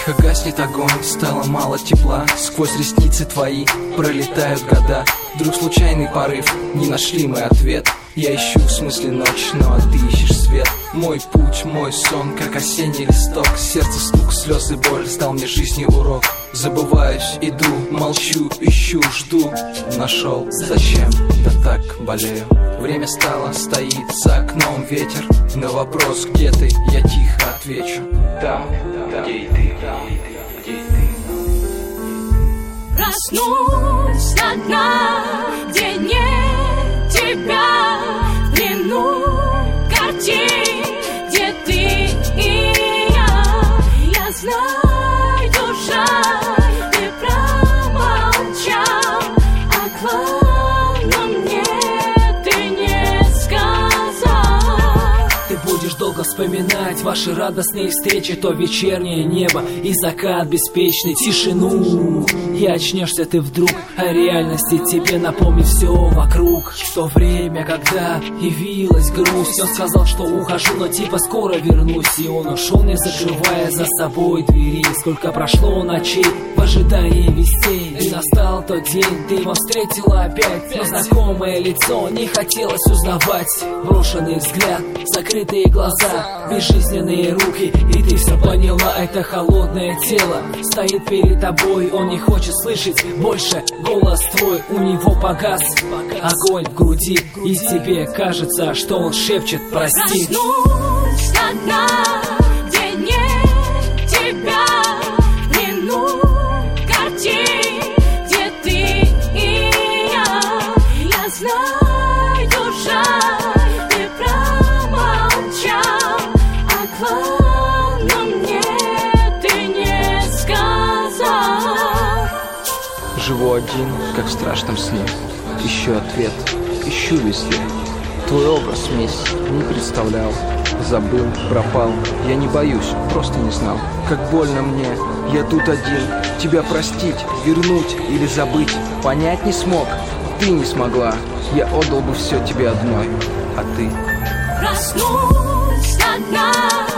Тихо гаснет огонь, стало мало тепла. Сквозь ресницы твои пролетают года. Вдруг случайный порыв, не нашли мы ответ. Я ищу в смысле ночь, ну а ты ищешь свет. Мой путь, мой сон, как осенний листок. Сердце стук, слезы, боль, стал мне жизни урок. Забываюсь, иду, молчу, ищу, жду. Нашел, зачем, да так болею. Время стало, стоит за окном ветер. На вопрос, где ты, я тихо отвечу: там, где и ты, где и ты. Проснусь одна, где нет тебя, в плену картин, где ты и я знаю, душа, ты промолчал, а главное мне ты не сказал. Ты будешь долго вспоминать ваши радостные встречи, то вечернее небо и закат беспечный, тишину. И очнешься ты вдруг, а реальности тебе напомнит все вокруг. В то время, когда явилась грусть, он сказал, что ухожу, но типа скоро вернусь. И он ушел, не закрывая за собой двери. Сколько прошло ночей в ожидании вестей. И настал тот день, ты его встретила опять, но знакомое лицо не хотелось узнавать. Брошенный взгляд, закрытые глаза, безжизненные руки, и ты все поняла, это холодное тело стоит перед тобой, он не хочет слышать больше голос твой, у него погас огонь в груди, и тебе кажется, что он шепчет: прости. Проснусь одна, где нет тебя, в плену картин, где ты и я знаю, душа, ты промолчал, а главное мне ты не сказал. Живу один, как в страшном сне. Ищу ответ, ищу везде. Твой образ смесь не представлял. Забыл, пропал, я не боюсь, просто не знал. Как больно мне, я тут один. Тебя простить, вернуть или забыть, понять не смог. Ты не смогла, я отдал бы все тебе одной. А ты? Проснусь одна,